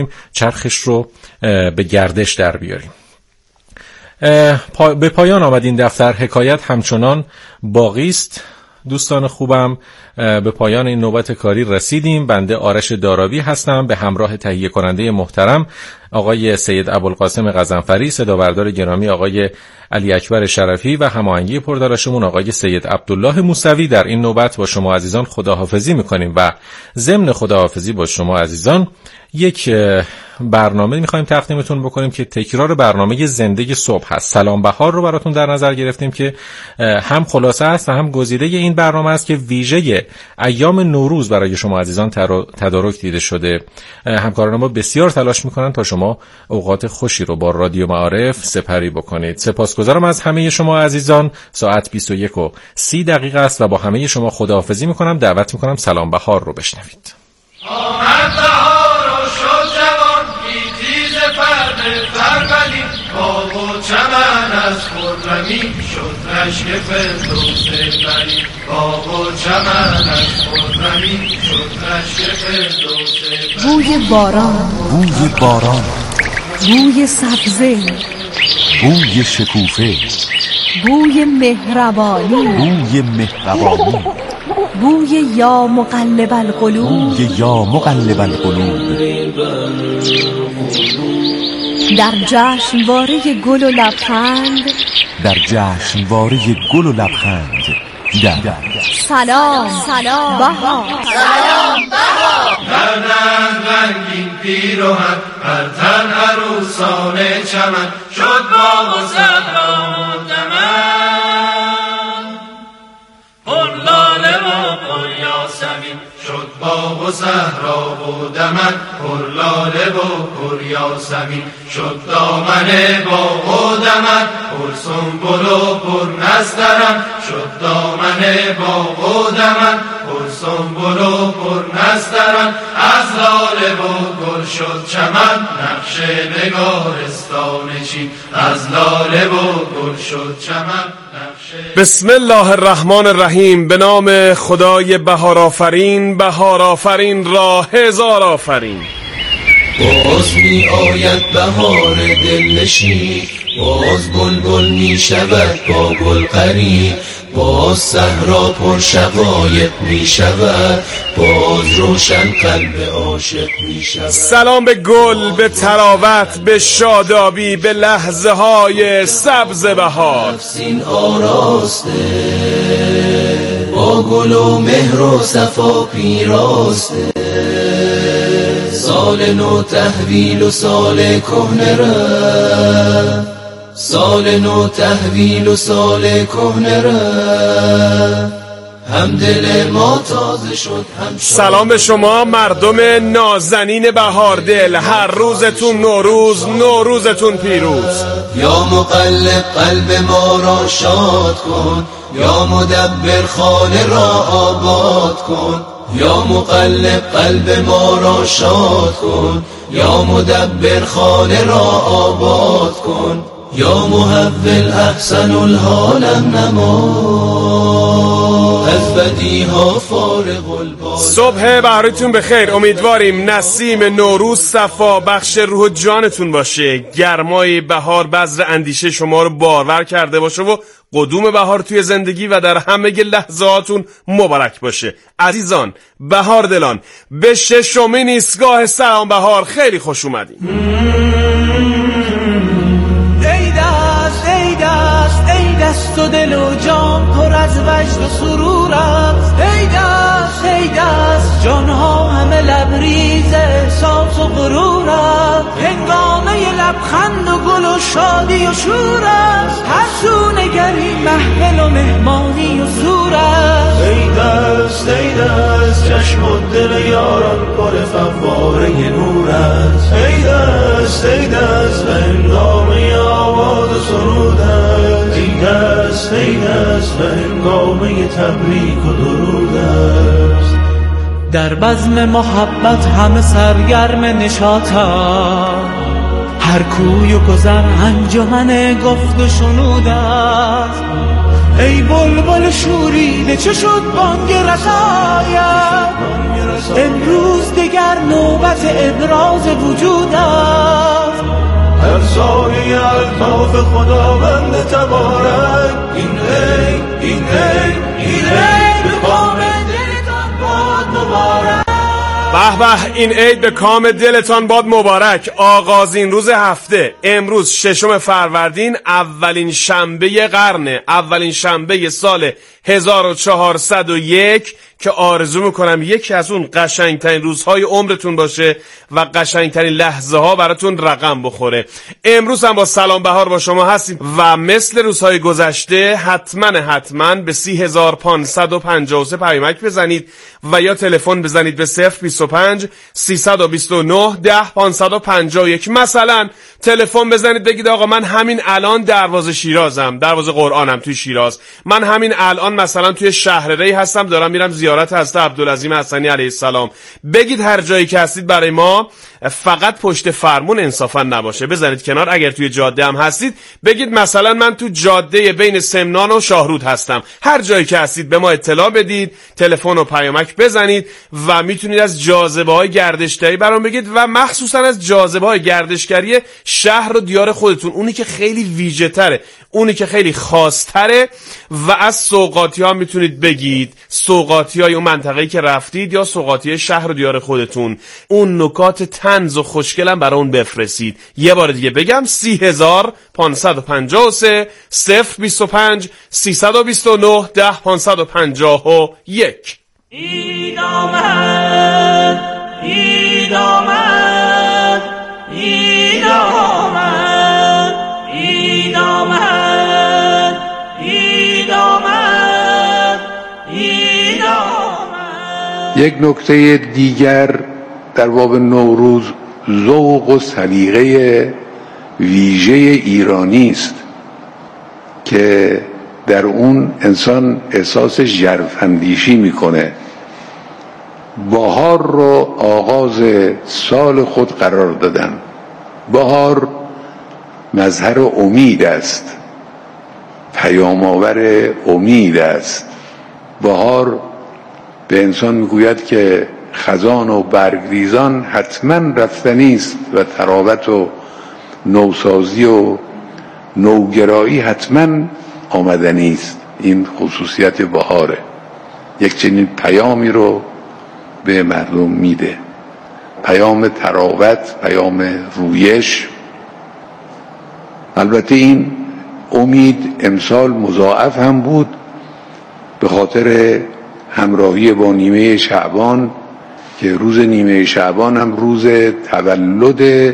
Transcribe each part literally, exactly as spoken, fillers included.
چرخش رو به گردش در بیاریم. به پایان آمد این دفتر. حکایت همچنان باقی است. دوستان خوبم، به پایان این نوبت کاری رسیدیم. بنده آرش دارابی هستم به همراه تهیه کننده محترم آقای سید ابوالقاسم غضنفری، صدابردار گرامی آقای علی اکبر شرفی و هماهنگی پردرشمون آقای سید عبدالله موسوی. در این نوبت با شما عزیزان خداحافظی میکنیم و ضمن خداحافظی با شما عزیزان یک برنامه میخوایم تقدیمتون بکنیم که تکرار برنامه زنده صبح هست. سلام بهار رو براتون در نظر گرفتیم که هم خلاصه است و هم گزیده این برنامه است که ویژه ایام نوروز برای شما عزیزان تدارک دیده شده. همکاران ما بسیار تلاش میکنن تا شما اوقات خوشی رو با رادیو معارف سپری بکنید. سپاسگزارم از همه شما عزیزان. ساعت بیست و یک و سی دقیقه است و با همه شما خداحافظی میکنم. دعوت میکنم سلام بهار رو بشنوید. آمد بهار و شد جوان بی تیز فرد فربدی، باغ و چمن از خرمی شد رشک فردوس بری، باغ و چمن از خرمی شد رشک فردوس بری. بوی باران، بوی باران، بوی سبزه، بوی شکوفه، بوی مهربانی، بوی مهربانی، بوی یا مقلب القلوب، بوی یا مقلب القلوب. در جشنواره گل و لبخند، در جشنواره گل و لبخند، در سلام سلام بهار، سلام بهار. گردن رنگین پیراهن بر تن عروسان چمن، شد باغ و صحرا و دمن، پر لاله و پر یاسمین، شد باغ و صحرا و دمن، پر لاله و پر یاسمین، شد دامن باغ و دمن، پر سنبل و پر نسترن، شد دامن باغ و دمن، پر سنبل و پر نسترن، از لاله و گل شد چمن، نقش نگارستان چین، از لاله و گل شد چمن. بسم الله الرحمن الرحیم. به نام خدای بهار آفرین، بهار آفرین را هزار آفرین. باز می آید بهار دلنشین، باز بلبل می شود با گل قرین، باز صحرا پر شقایق می شود، باز روشن قلب عاشق می شود. سلام به گل، به تراوت، به شادابی، به لحظه های سبز بهار. نفسین آراسته با گل و مهر و صفا پیراسته، سال نو تحویل و سال کهنه رفت، سال نو تحویل و سال کهنه رفت، هم دل ما تازه شد هم. سلام به شما مردم نازنین بهار دل، هر روزتون نوروز، نوروزتون پیروز. یا مقلب قلب ما را شاد کن، یا مدبر خانه را آباد کن، یا مقلب قلب ما را شاد کن، یا مدبر خانه را آباد کن، یا محول احسن الحال نما، از بدیها فارغ البال. صبح بهارتون بخیر. امیدواریم نسیم نوروز صفا بخش روح و جانتون باشه، گرمای بهار بذر اندیشه شما رو بارور کرده باشه و قدوم بهار توی زندگی و در همه لحظاتون مبارک باشه. عزیزان بهار دلان، به ششمین ایستگاه سلام بهار خیلی خوش اومدین. ای دست ای دست ای دست و دل و جان پر از وجد و سرور است، ای دست ای دست جانها همه لبریز احساس و غرور است، هنگامه لبخند و گل و شادی و شور است، هر سو نگری محفل و مهمانی و سور است. ای دست ای دست چشم و دل یاران پر فواره نور است، ای دست ای دست به هنگامه آواز و سرود است، ای دست ای دست به هنگامه تبریک و درود است. در بزم محبت همه سرگرم نشاطند، هر کوی و گذر انجمن گفت و شنود است، ای بلبل شوریده چه شد بانگ رسایت؟ امروز دیگر نوبت ابراز وجود است. هر ثانیه الطاف خداوند تبارک. این عید این عید این عید به کام دلتان باد مبارک. به به، این عید به کام دلتان باد مبارک. آغازین روز هفته، امروز ششم فروردین، اولین شنبه قرنه، اولین شنبه سال هزار و چهارصد و یک که آرزو میکنم یکی از اون قشنگترین روزهای عمرتون باشه و قشنگترین لحظه ها براتون رقم بخوره. امروز هم با سلام بهار با شما هستیم و مثل روزهای گذشته حتما حتما به سی هزار پانصد و پنجاه و سه پیامک بزنید و یا تلفن بزنید به صفر بیست و پنج سیصد و بیست و نه ده پانصد و پنجاه و یک. مثلا تلفن بزنید بگید آقا من همین الان دروازه شیرازم، دروازه قرآنم توی شیراز، من همین الان مثلا توی شهر ری هستم دارم میرم زیارت حضرت عبدالعظیم حسنی علیه السلام. بگید هر جایی که هستید برای ما، فقط پشت فرمون انصافا نباشه، بزنید کنار. اگر توی جاده هم هستید بگید مثلا من تو جاده بین سمنان و شاهرود هستم. هر جایی که هستید به ما اطلاع بدید، تلفن و پیامک بزنید و میتونید از جاذبه‌های گردشگری برام بگید و مخصوصا از جاذبه‌های گردشگری شهر و دیار خودتون، اونی که خیلی ویژه تره، اونی که خیلی خاص تره. و از سوغاتی ها میتونید بگید، سوغاتی های اون منطقه‌ای که رفتید یا سوغاتی شهر و دیار خودتون. اون نکات طنز و خوشگلم برای اون بفرستید. یه بار دیگه بگم سی هزار پانصد و پنجاه و سه صفر بیست و پنج سیصد و بیست و نه ده پانصد و پنجاه و یک. اید آمد اید آمد اید آمد اید آمد اید آمد اید آمد. یک نکته دیگر در باب نوروز ذوق و سلیقه ویژه ایرانی است که در اون انسان احساس ژرف‌اندیشی میکنه. بهار رو آغاز سال خود قرار دادن. بهار مظهر امید است، پیام آور امید است. بهار به انسان میگوید که خزان و برگریزان حتما رفتنی است و تراوت و نوسازی و نوگرایی حتما آمدنی است. این خصوصیت بهاره. یک چنین پیامی رو به مردم میده، پیام تراوت، پیام رویش. البته این امید امسال مضاعف هم بود به خاطر همراهی با نیمه شعبان که روز نیمه شعبان هم روز تولد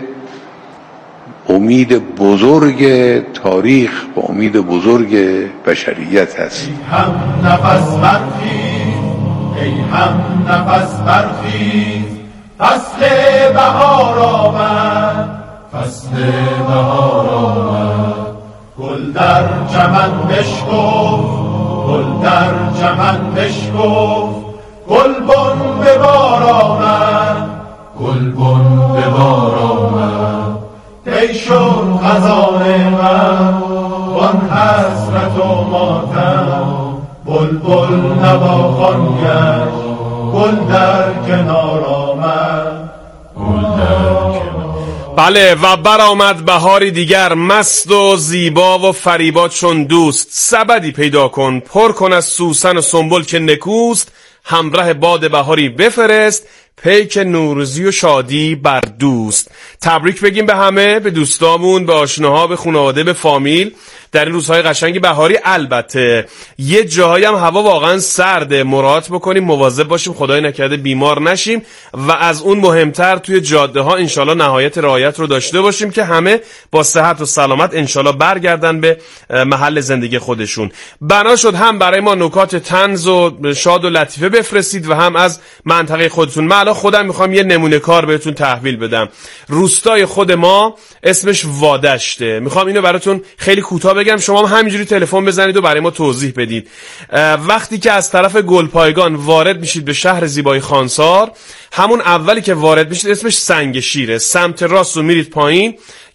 امید بزرگ تاریخ و امید بزرگ بشریت هست. ای هم نفس برخیز، ای هم نفس برخیز، فصل بهار آمد، فصل بهار آمد. گل در چمن بشکفت، گل در چمن بشکفت، گلبن به بار آمد، گلبن به بار آمد. ای شد خزان غم وان حسرت و ماتم، بلبل نواخوان گشت، گل در کنار آمد، گل در کنار. بله، و برآمد بهاری دیگر، مست و زیبا و فریبا چون دوست. سبدی پیدا کن پر کن از سوسن و سنبل که نکوست، همراه باد بهاری بفرست، پیک نوروزی و شادی بر دوست. تبریک بگیم به همه، به دوستامون، به آشناها، به خانواده، به فامیل در این روزهای قشنگ بهاری. البته یه جاهایی هم هوا واقعا سرده، مراعات بکنیم، مواظب باشیم، خدای نکرده بیمار نشیم و از اون مهمتر توی جاده ها انشالله نهایت رعایت رو داشته باشیم که همه با صحت و سلامت انشالله برگردن به محل زندگی خودشون. بنا شد هم برای ما نکات طنز و شاد و لطیفه بفرستید و هم از منطقه خودتون. من الان خودم میخوام یه نمونه کار بهتون تحویل بدم. روستای خود ما اسمش وادشته. میخوام اینو براتون خیلی کوتاه بگم، شما هم همینجوری تلفن بزنید و برای ما توضیح بدید. وقتی که از طرف گلپایگان وارد میشید به شهر زیبای خانسار، همون اولی که وارد میشید اسمش سنگ شیره. سمت راست رو میرید پایین،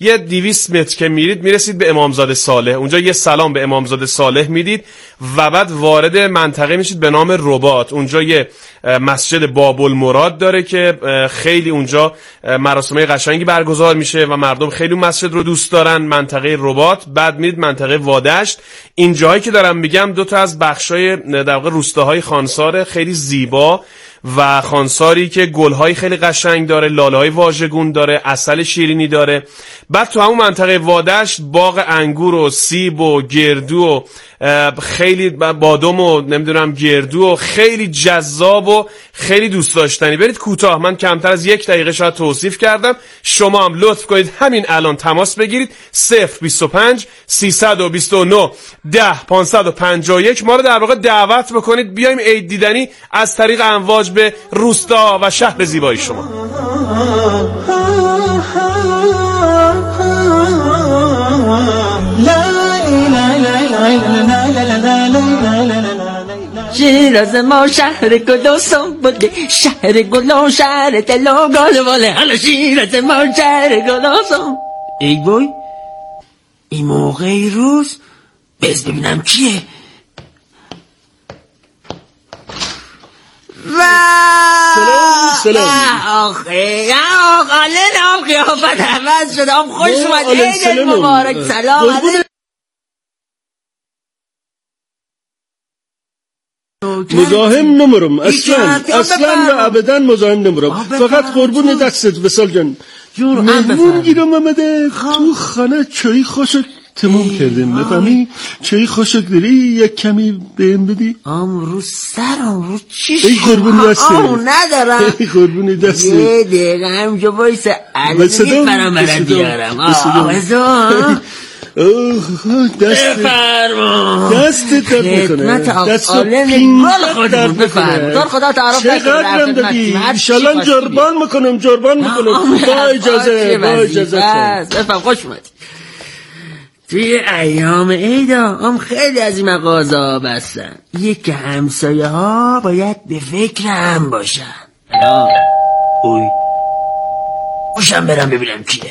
یه دویست متر که میرید میرسید به امامزاده صالح. اونجا یه سلام به امامزاده صالح میدید و بعد وارد منطقه میشید به نام رباط. اونجا یه مسجد باب‌المراد داره که خیلی اونجا مراسمای قشنگی برگزار میشه و مردم خیلی اون مسجد رو دوست دارن. منطقه رباط. بعد میرید منطقه وادشت. این جایی که دارم میگم دو تا از بخشای در واقع روستاهای خانسار خیلی زیبا و خانساری که گل‌های خیلی قشنگ داره، لاله‌های واژگون داره، عسل شیرینی داره. بعد تو همون منطقه وادشت باغ انگور و سیب و گردو و خیلی بادام و نمیدونم گردو و خیلی جذاب و خیلی دوست داشتنی. برید کوتاه، من کمتر از یک دقیقه شاید توصیف کردم. شما هم لطف کنید همین الان تماس بگیرید صفر بیست و پنج سیصد و بیست و نه ده پانصد و پنجاه و یک ما رو در واقع دعوت بکنید بیایم عید دیدنی از طریق امواج به روستا و شهر زیبای شما. شیراز ما شهر گل و سنبله، شهر گل و شهر دل و گلبله. حالا شیراز ما شهر گل و سنبله. ای بای این موقع روز بز ببینم کیه. سلام سلام. آخه آخه نام قیافت عوض شد. آم خوش اومد. عید مبارک. سلام. مزاحم نمرم اصلا اصلا و ابدا مزاحم نمرم. فقط قربون دستت وصال جان. مهمون گیرم آمده تو خانه. چایی خوشک تموم کردیم بفهمی. چایی خوشک داری یک کمی بهم بدی. آم رو سرم رو چیش. ای قربون دسته. آم ندارم. ای قربون دسته. یه دقیقه همجا بایست علمی برام برد بیارم. آه دست بفرما. دست درد میکنه. دست پینگل درد میکنه. دار خدا تعارف نکنه. چقدرم دادی انشالله جربان میکنم جربان میکنم. با اجازه با اجازه بفرم. خوش اومدی. توی ایام عیدا هم خیلی از این مغازه ها بستن. یک همسایه ها باید به فکر هم باشن. اوی باشم برم ببینم کیه.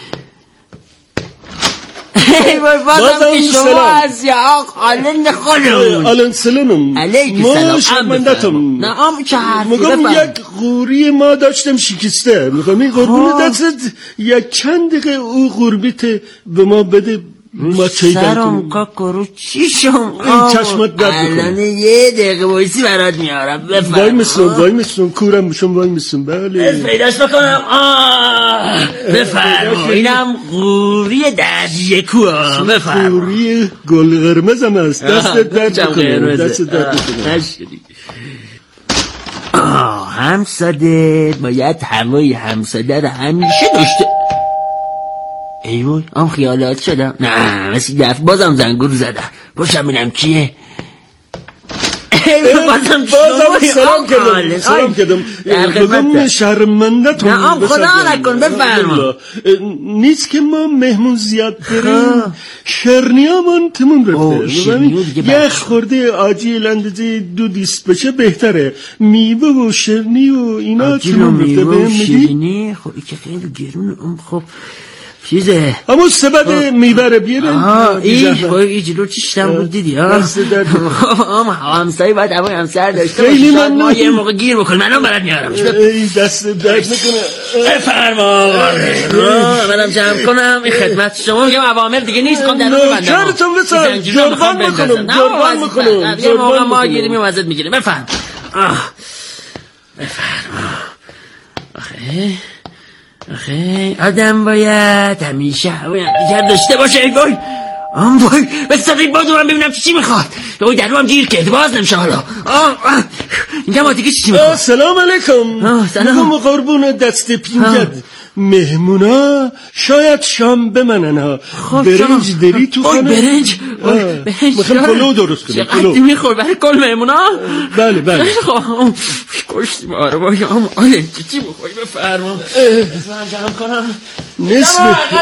ای بای بازم که شما از یا آق آلن خودم. آلن سلامم. علیک سلام. ما شرمندتم. نه آم چه حرفی مگم یک غوری ما داشتم شکسته. میخوami قربون دستت یک چند دقیقه او غربیت به ما بده. ما چایی در کنیم. سرم کاکارو چی شم. این چشمت درد بکنم. الان یه دقیقه بایستی برات میارم. بفرم. وای مسلم وای مسلم کورم بشم وای مسلم. بله پیداش بکنم. آه بفرم. اینم غوری دردیه کوه. بفرم. غوری گل قرمزم است. دست درد بکنم. دست درد بکنم. نشدی. آه همساده باید هوای همساده رو همیشه داشته. ای وای هم خیالات شدم. نه مثل دفت بازم زنگور زدم. باشم بینم کیه. بازم بازم سلام کردم سلام کردم. بگم شرمندتون. نه آم خدا نکن بفرما. نیست که ما مهمون زیاد بریم. شرنیامون تموم رفته. یک خورده آجیل اندازه دو دیست بشه بهتره. میوه و شرنی و اینا تموم رفته. میوه و شرنی خب که خیلی گرونه. خب چیزه همون سبد میبره بیاره. آه ای خواهی ای جلو چیشتم بود دیدی ها. آم همسایی باید همون همسر داشته باشی. شاید ما یه موقع گیر بکن. منم برد میارم. ای دست درد نکنه. بفرما. منم جمع کنم این خدمت شما. میگم عوامل دیگه نیست. کن در رو بندم نوکرتون بسن جربان میکنم جربان میکنم. یه موقع ما گیریم و مزد میگیریم. بفرم بفرما. آخه آخه آدم باید همیشه هوای دیگر داشته باشه. ای بای آم بای بستقیم بازو من ببینم چی میخواد. اوی در رو هم گیر کرد باز نمیشه حالا. اینجا ما دیگه چی میخواد. سلام علیکم. سلام قربون دست پینجد. مهمونا شاید شام بمنن ها. برنج داری تو خانه. برنج برنج میخوام پلو درست کنم. چقدر میخوای برای کل مهمونا. بله بله خب کشتی ما رو باید آم آله چی میخوای بفرما. بفرم جمع کنم. نصف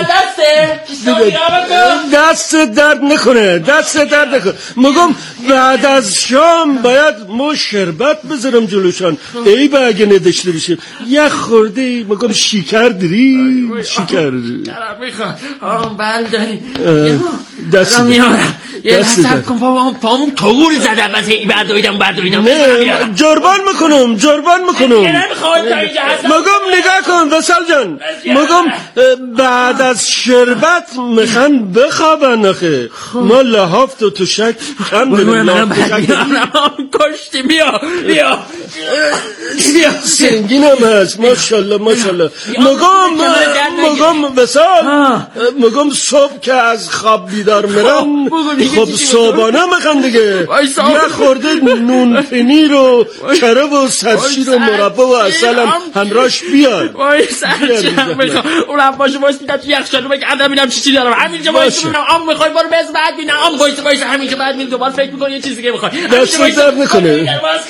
دست درد نکنه دست درد نکنه مگم بعد از شام باید ما شربت بذارم جلوشان ای با اگه نداشته بشیم یه خورده مگم شکر داری شکر میخواد آم بل داری دست میارم یه حساب کن پامون پامون طوری زده بس هی بردویدم بردویدم نه جربان میکنم جربان میکنم مگم نگاه کن وصل جان مگم بعد از شربت میخوان بخوابن آخه ما لحاف تو تو شک کم داریم کشتی بیا بیا بیا سنگین هم هست ماشالله ماشالله مگم مگم وصل مگم صبح که از خواب بیدار میرم خب صبحانه میخوان دیگه یه خورده نون پنیر و کره و سرشیر و مربا و اصل هم همراش بیار وای سرچم میخوام اونم باشه باشه میدم تو یخچالو بگه عدم بینم چی چی دارم همینجا باشه بینم آم میخوای برو بز بعد بینم آم باشه باشه همینجا بعد بینم دوباره فکر میکنی یه چیزی که میخوای دست درد نکنه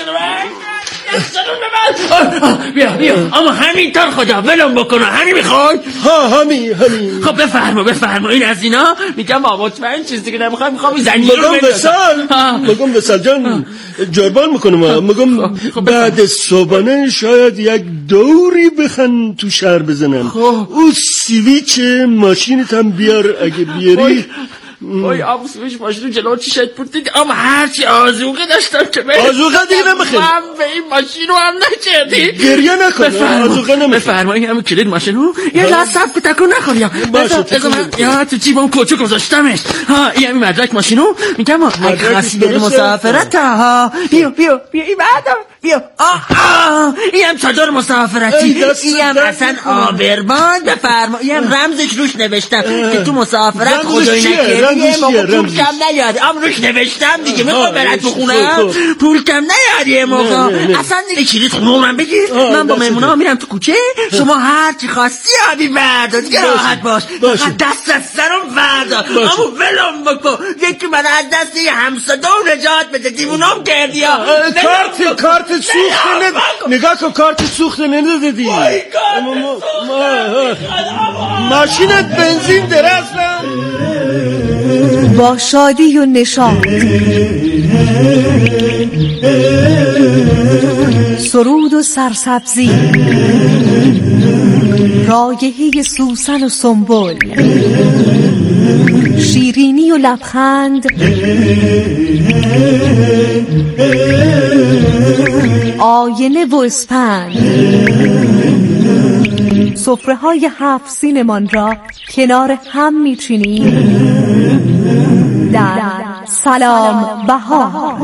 بیا بیا اما همینطور خدا ولم بکنه همین میخوای ها همین همین خب بفرما بفرما این از اینا میگم با مطمئن چیزی که نمیخوام میخوام این زنجیر رو مگم وصل مگم وصل جان جربان میکنم مگم بعد صبحانه شاید یک دوری بخن تو شهر بزنم او سیویچ ماشینت هم بیار اگه بیاری وای آب سویش ماشینو جلو چیشت پورتید اما هرچی آزوقه داشتم که بری آزوقه دیگه نمیخوام من به این ماشینو هم نکردی گریه نکن آزوقه نمیخوام بفرمایی همون کلید ماشینو یه لحظه صبر تکون نخوریم یا تو جیبم کوچو گذاشتمش ها این همین مدرک ماشینو میگم اگه خواستید مسافرت ها بیا بیا بیا این بعدم بیا آه این هم چادر مسافرتی این هم اصلا آبربان بفرما این هم رمزش روش نوشتم که تو مسافرت خدایی نکردی یه موقع پول کم نیاد ام روش نوشتم دیگه میخوام برد بخونم پول کم نیاد یه موقع اصلا دیگه کلید خونم بگیر من با میمونه ها میرم تو کوچه شما هر چی خواستی آبی بردار دیگه راحت باش دست از سرم بردار اما ولم بکن یکی من از دست یه همساده نجات بده دیوونم کردی کارت کارت سوخته نگاه کن کارت سوخته ندادی ماشینت بنزین داره اصلا با شادی و نشاط سرود و سرسبزی رایحه سوسن و سنبل شیرینی و لبخند آینه و اسپند سفره های هفت سینمان را کنار هم میچینیم در سلام بهار.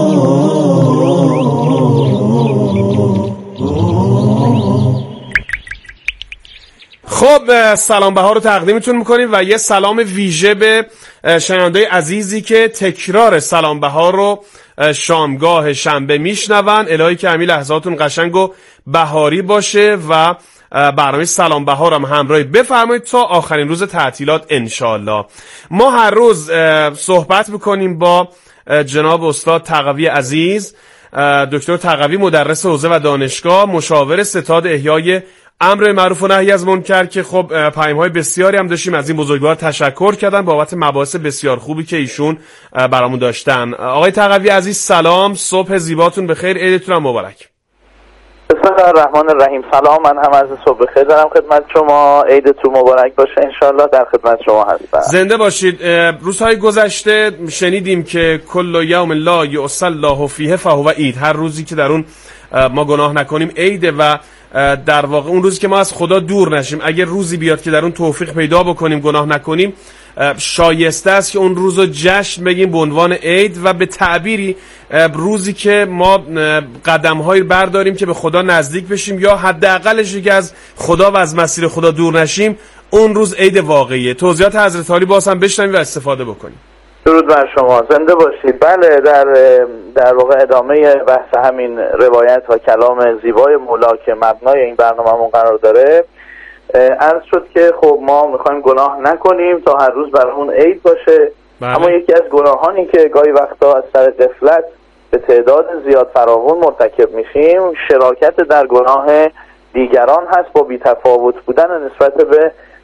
خب سلام بهار رو تقدیمتون میکنیم و یه سلام ویژه به شنونده عزیزی که تکرار سلام بهار رو شامگاه شنبه میشنون. الهی که همین لحظاتون قشنگ و بهاری باشه و برنامه سلام بهار هم همراهی بفرمایید تا آخرین روز تعطیلات انشالله. ما هر روز صحبت میکنیم با جناب استاد تقوی عزیز، دکتر تقوی، مدرس حوزه و دانشگاه، مشاور ستاد احیای امر معروف و نهی از منکر که خب پیام‌های بسیاری هم داشتیم از این بزرگوار تشکر کردن بابت مباحث بسیار خوبی که ایشون برامون داشتن. آقای تقوی عزیز سلام، صبح زیباتون بخیر، عیدتون هم مبارک. بسم الله الرحمن الرحیم. سلام، من هم از صبح بخیر دارم خدمت شما، عیدتون مبارک باشه انشالله. در خدمت شما هستم. زنده باشید. روزهای گذشته شنیدیم که کل یوم لا یعصی الله فیه فهو عید، هر روزی که در اون ما گناه نکنیم عیده و در واقع اون روزی که ما از خدا دور نشیم، اگر روزی بیاد که در اون توفیق پیدا بکنیم گناه نکنیم، شایسته است که اون روزو جشن بگیم به عنوان عید و به تعبیری روزی که ما قدم‌هایی برداریم که به خدا نزدیک بشیم یا حداقلش که از خدا و از مسیر خدا دور نشیم، اون روز عید واقعیه. توضیحات حضرت عالی باز هم بشنویم و استفاده بکنیم. درود بر شما، زنده باشید. بله، در در واقع ادامه بحث همین روایت و کلام زیبای مولا که مبنای این برنامه‌مون قرار داره، عرض شد که خب ما میخوایم گناه نکنیم تا هر روز برامون عید باشه. بله. اما یکی از گناهانی که گاهی وقتا از سر غفلت به تعداد زیاد فراوان مرتکب میشیم، شراکت در گناه دیگران هست با بی‌تفاوت بودن نسبت به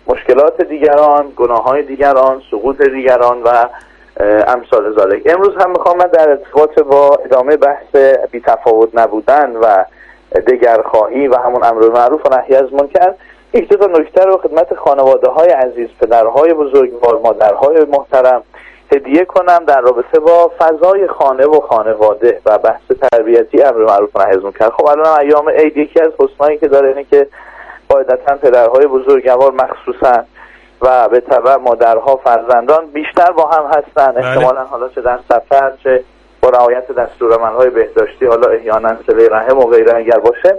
مشکلات دیگران، گناه‌های دیگران، سقوط دیگران و امثال ذالک. امروز هم میخوام من در ارتباط با ادامه بحث بی‌تفاوت نبودن و دگرخواهی و همون امر معروف و نهی از منکر یک دو تا نکته رو خدمت خانواده‌های عزیز، پدرهای بزرگوار، مادرهای محترم هدیه کنم در رابطه با فضای خانه و خانواده و بحث تربیتی امر معروف و نهی از منکر. خب الان ایام عید یکی از حسنایی که داره اینه که قاعدتاً پدرهای بزرگوار مخصوصاً و به تبع مادرها فرزندان بیشتر با هم هستن، احتمالاً حالا چه در سفر چه با رعایت دستورالعمل‌های بهداشتی، حالا احیانا صله رحم و غیره اگر باشه.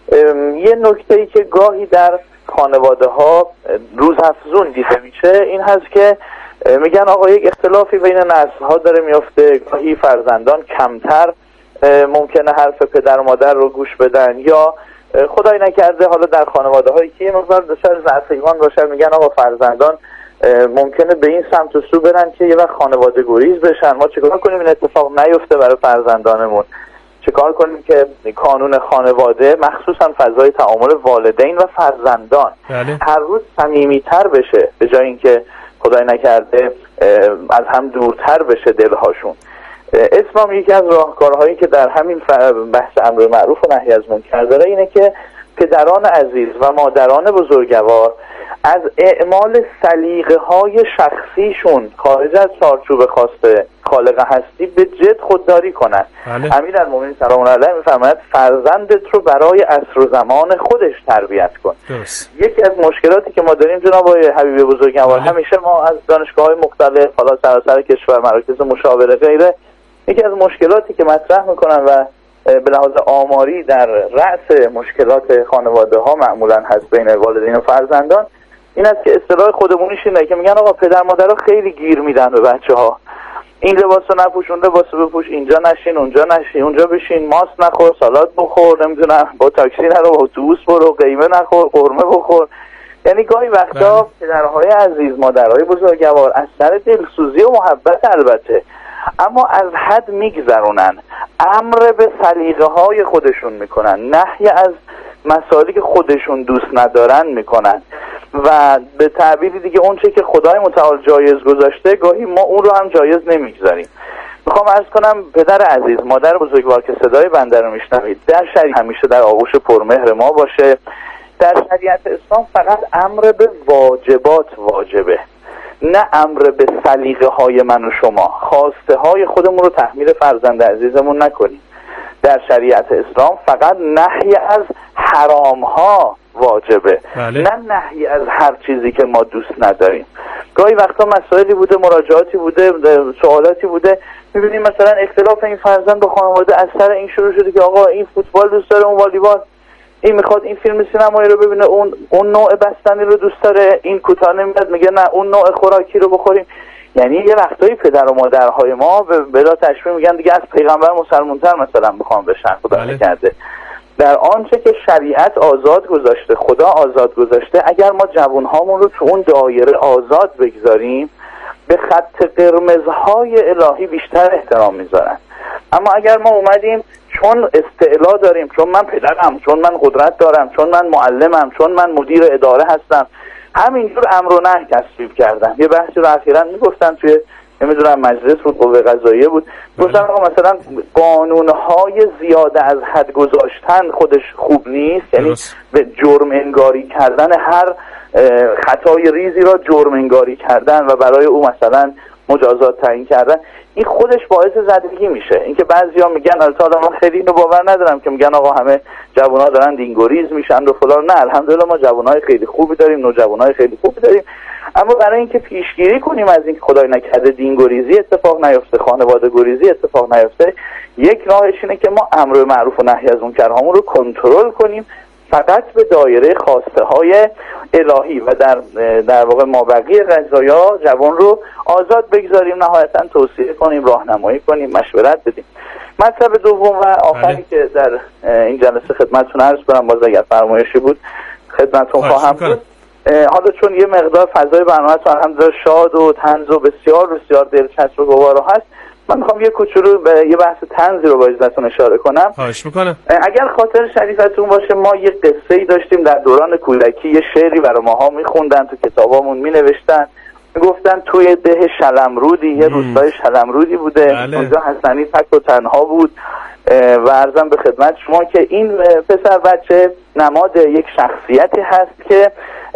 یه نکته‌ای که گاهی در خانواده‌ها روزافزون دیده میشه این هست که میگن آقا یک اختلافی بین نسل‌ها داره میفته، گاهی فرزندان کمتر ممکنه حرف پدر و مادر رو گوش بدن، یا خدای نکرده حالا در خانواده‌هایی که یه مقدار دچار ضعف ایمان باشن میگن آقا فرزندان ممکنه به این سمت و سو برن که یه وقت خانواده گریز بشن. ما چیکار کنیم این اتفاق نیفته برای فرزندانمون؟ چیکار کنیم که کانون خانواده مخصوصا فضای تعامل والدین و فرزندان بله. هر روز صمیمیتر بشه به جای اینکه خدای نکرده از هم دورتر بشه دلهاشون. اسلام یکی از راهکارهایی که در همین بحث امر معروف و نهی از منکر داره اینه که پدران عزیز و مادران بزرگوار از اعمال سلیقه‌های شخصیشون خارج از چارچوب خاص خالق هستی به جد خودداری کنند. بله. امیرالمومنین سلام الله علیه می‌فرماید فرزندت رو برای عصر و زمان خودش تربیت کن. درست. یکی از مشکلاتی که ما داریم جناب آقای حبیب بزرگوار، بله. همیشه ما از دانشگاه‌های مختلف حالا سراسر کشور، مراکز مشاوره غیره، یکی از مشکلاتی که مطرح میکنن و به لحاظ آماری در رأس مشکلات خانواده ها معمولا هست بین والدین و فرزندان این است که اصطلاح خودمونیش اینه که میگن آقا پدر مادرها خیلی گیر میدن به بچه ها، این لباسو نپوش، اون لباسو بپوش، اینجا نشین، اونجا نشین، اونجا بشین، ماست نخور، سالاد بخور، نمیدونم با تاکسی نرو، با اتوبوس برو، قیمه نخور، قرمه بخور. یعنی گاهی وقتا پدرهای عزیز، مادرهای بزرگوار از سر دلسوزی و محبت البته اما از حد میگذرونن، امر به سلیقه های خودشون میکنن، نهی از مسائلی که خودشون دوست ندارن میکنن و به تعبیری دیگه اون چه که خدای متعال جایز گذاشته گاهی ما اون رو هم جایز نمیگذاریم. میخوام عرض کنم پدر عزیز، مادر بزرگوار که صدای بنده رو میشنوید، در شریعت همیشه در آغوش پرمهر ما باشه. در شریعت اسلام فقط امر به واجبات واجبه، نه امر به سلیقه های من و شما. خواسته های خودمون رو تحمیل فرزند عزیزمون نکنیم. در شریعت اسلام فقط نهی از حرام ها واجبه، بله. نه نهی از هر چیزی که ما دوست نداریم. گاهی وقتا مسائلی بوده، مراجعاتی بوده، سوالاتی بوده، میبینیم مثلا اختلاف این فرزند با خانواده از سر این شروع شده که آقا این فوتبال دوست داره، اون والیبال، این میخواد این فیلم سینمایی رو ببینه، اون اون نوع بستنی رو دوست داره، این کوتاه نمیاد، میگه نه اون نوع خوراکی رو بخوریم. یعنی یه وقتایی پدر و مادرهای ما به بلا تشبیه میگن دیگه از پیغمبر مسلمان‌تر مثلا بخوام بشن. خدا نکرده. در آنچه که شریعت آزاد گذاشته، خدا آزاد گذاشته، اگر ما جوانهامون رو تو اون دایره آزاد بگذاریم به خط قرمزهای الهی بیشتر احترام میذارن. اما اگر ما اومدیم چون استعلا داریم، چون من پدرم، چون من قدرت دارم، چون من معلمم، چون من مدیر اداره هستم، همینجور امر و نهی تصویب کردن. یه بحثی رو اخیراً میگفتن توی نمیدونم مجلس بود، قوه قضاییه بود، گفتن آقا مثلا قانونهای زیاده از حد گذاشتن خودش خوب نیست، یعنی به جرم انگاری کردن هر خطای ریزی را جرم انگاری کردن و برای او مثلا مجازات تعیین کردن، این خودش باعث زدگی میشه. اینکه بعضیا میگن البته من خیلی اینو باور ندارم که میگن آقا همه جوونا دارن دینگوریز میشن و فلان. نه، الحمدلله ما جوانای خیلی خوبی داریم، نوجوانای خیلی خوبی داریم، اما برای اینکه پیشگیری کنیم از اینکه خدای نکرده دینگوریزی اتفاق نیفته، خانواده گریزی اتفاق نیفته، یک راهش اینه که ما امر معروف و نهی از منکرهامون رو کنترل کنیم، فقط به دایره خواسته های الهی و در در واقع مابقی قضایا جوان رو آزاد بگذاریم، نهایتا توصیه کنیم، راهنمایی کنیم، مشورت بدیم. مطلب دوم و آخری که در این جلسه خدمتتون عرض کنم، باز اگر فرمایشی بود خدمتتون خواهم بود. حالا چون یه مقدار فضای برنامه‌تون الحمدلله شاد و طنز و بسیار بسیار دلچسب و گوارا هست، من میخوام یه کوچولو به یه بحث طنزی رو با اجازهتون اشاره کنم. خواهش میکنم. اگر خاطر شریفتون باشه ما یه قصه‌ای داشتیم در دوران کودکی، یه شعری برای ماها میخوندن، تو کتابامون مینوشتن، میگفتن توی ده شلمرودی، یه روستای شلمرودی بوده، بله. اونجا حسنی تک و تنها بود و عرضم به خدمت شما که این پسر بچه نماد یک شخصیتی هست که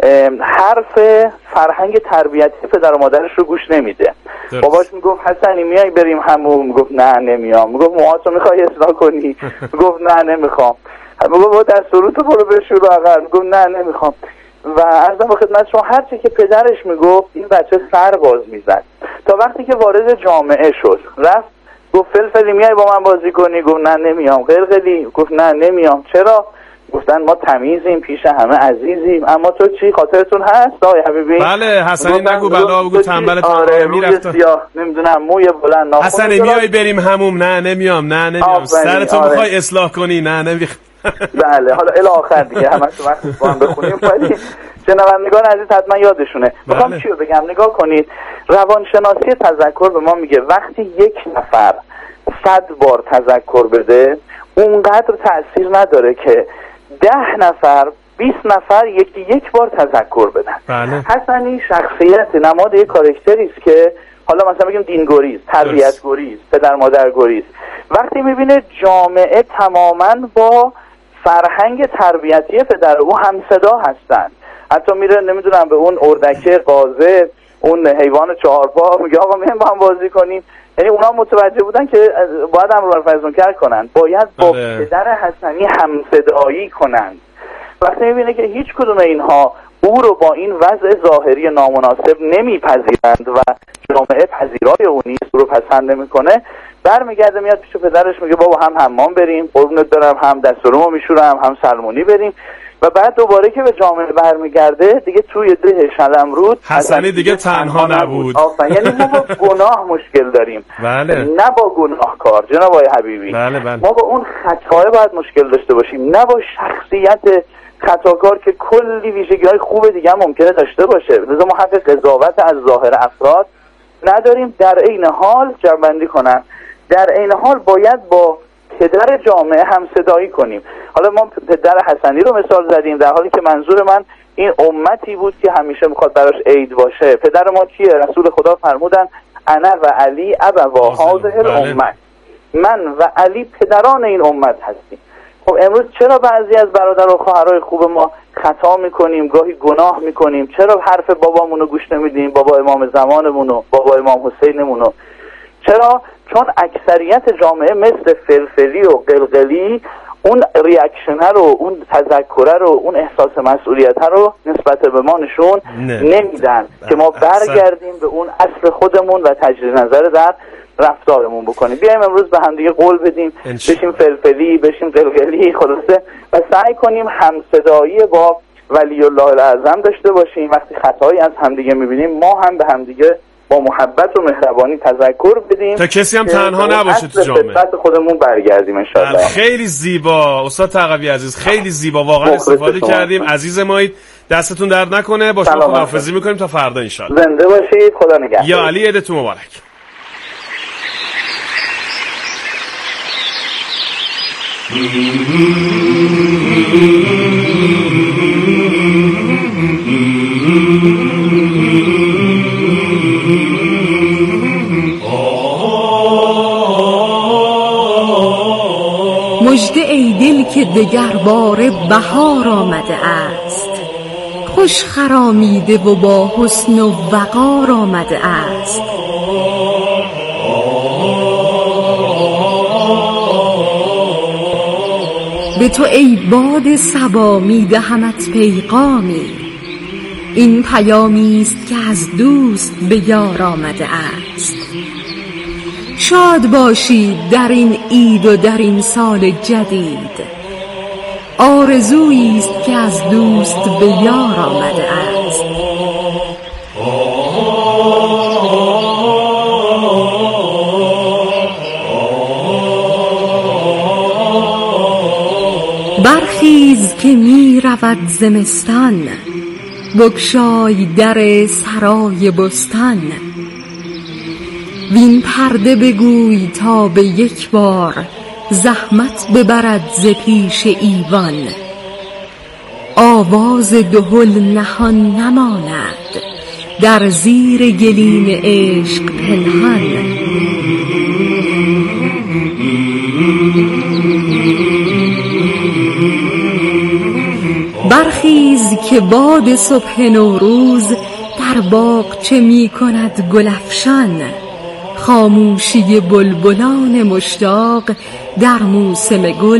حرف فرهنگ تربیتی پدر و مادرش رو گوش نمیده. باباش میگفت حسنی میای بریم حموم، میگفت نه نمیام. میگفت موهاتو میخوای اصلاح کنی، میگفت نه نمیخوام. میگفت با دستوراتو برو بشور عقل، میگفت نه نمیخوام. و عرضم به خدمت شما هرچی که پدرش میگفت این بچه سر باز میزد تا وقتی که وارد جامعه شد، رفت گفت فلفلی میای با من بازی کنی، گفت نه نمیام. قلقلی گفت نه نمیام. چرا؟ گفتن ما تمیزیم، پیش همه عزیزیم. اما تو چی خاطرتون هست آقای حبیبی؟ بله حسنی نگو بلا بگو تنبلت. آره میرفت سیاه نمیدونم موی بلند ناخن. حسنی میای بریم هموم، نه نمیام. نه نمیام. سرتو آره. میخوای اصلاح کنی، نه نمیخ. بله حالا الی آخر دیگه همش وقت با هم بخونیم، ولی شنوندگان عزیز حتما یادشونه. میخوام بله. چیو بگم، نگاه کنید، روانشناسی تذکر به ما میگه وقتی یک نفر صد بار تذکر بده اونقدر تأثیر نداره که ده نفر بیست نفر یکی یک بار تذکر بدن. بله. حسنی شخصیت نماد یک کاراکتری است که حالا مثلا بگیم دینگریز، تربیت‌گریز، پدر مادرگریز، وقتی میبینه جامعه تماما با فرهنگ تربیتی پدر او همصدا هستن، حتی میره نمیدونم به اون اردکه قازه، اون حیوان چهارپا، میگه آقا میایم با هم بازی کنیم. یعنی اونا متوجه بودن که باید امر بالمعروف منکر کنن، باید با پدر حسنی همصدایی کنن. وقتی میبینه که هیچ کدوم اینها او رو با این وضع ظاهری نامناسب نمیپذیرند و جامعه پذیرای او نیست، او رو پسند نمیکنه، برمیگرده میاد پیش پدرش میگه بابا هم حمام بریم، قربونت برم، هم دستورمو میشورم، هم سلمونی بریم. و بعد دوباره که به جامعه برمیگرده دیگه توی ده شلمرود حسنی دیگه تنها نبود. یعنی ما با گناه مشکل داریم، بله. نه با گناهکار جناب آقای حبیبی. بله بله. ما با اون خطای باید مشکل داشته باشیم، نه با شخصیت خطاکار که کلی ویژگی‌های خوب دیگه هم ممکنه داشته باشه. لذا ما حق قضاوت از ظاهر افراد نداریم. در عین حال جمع‌بندی کنم، در عین حال باید با پدر جامعه هم صدایی کنیم. حالا ما پدر حسنی رو مثال زدیم، در حالی که منظور من این امتی بود که همیشه میخواد براش عید باشه. پدر ما کیه؟ رسول خدا فرمودن انا و علی ابوا هذه الامه، من و علی پدران این امت هستیم. خب امروز چرا بعضی از برادر و خواهرای خوب ما خطا میکنیم، گاهی گناه میکنیم؟ چرا حرف بابامون رو گوش نمیدیم، بابا امام زمانمون رو، بابا امام حسینمون رو؟ چرا؟ چون اکثریت جامعه مثل فلفلی و قلقلی اون ریاکشنه رو، اون تذکره رو، اون احساس مسئولیت رو نسبت به ما نشون نمیدن که ما برگردیم به اون اصل خودمون و تجدید نظر در رفتارمون بکنیم. بیایم امروز به هم دیگه قول بدیم بشیم فلفلی، بشیم قلقلی، خلاصه و سعی کنیم همصدایی با ولی الله الاعظم داشته باشیم. وقتی خطایی از همدیگه میبینیم ما هم به همدیگه با محبت و مهربانی تذکر بدیم تا کسی هم تنها نباشه تو جامعه، اصل خودمون برگردیم ان شاء الله. خیلی زیبا استاد تقوی عزیز، خیلی زیبا واقعا استفاده کردیم. عزیز مایید، دستتون درد نکنه. با شما خداحافظی میکنیم تا فردا ان شاء الله. زنده باشید، خدا نگهدار. یا علی عیدتون مبارک. مژده ای دل که دگر باره بهار آمده است، خوش خرامیده و با حسن و وقار آمده است. به تو ای باد صبا می دهمت پیغامی، این پیامی است که از دوست به یار آمده است. شاد باشید در این عید و در این سال جدید، آرزویی است که از دوست به یار آمده است. برخیز که می رود زمستان، بگشای در سرای بستان. وین پرده بگوی تا به یک بار زحمت ببرد ز پیش ایوان. آواز دهل نهان نماند در زیر گلیم عشق پنهان. برخیز که باد صبح نوروز در باغچه می کند گلفشان. خاموشی بلبلان مشتاق در موسم گل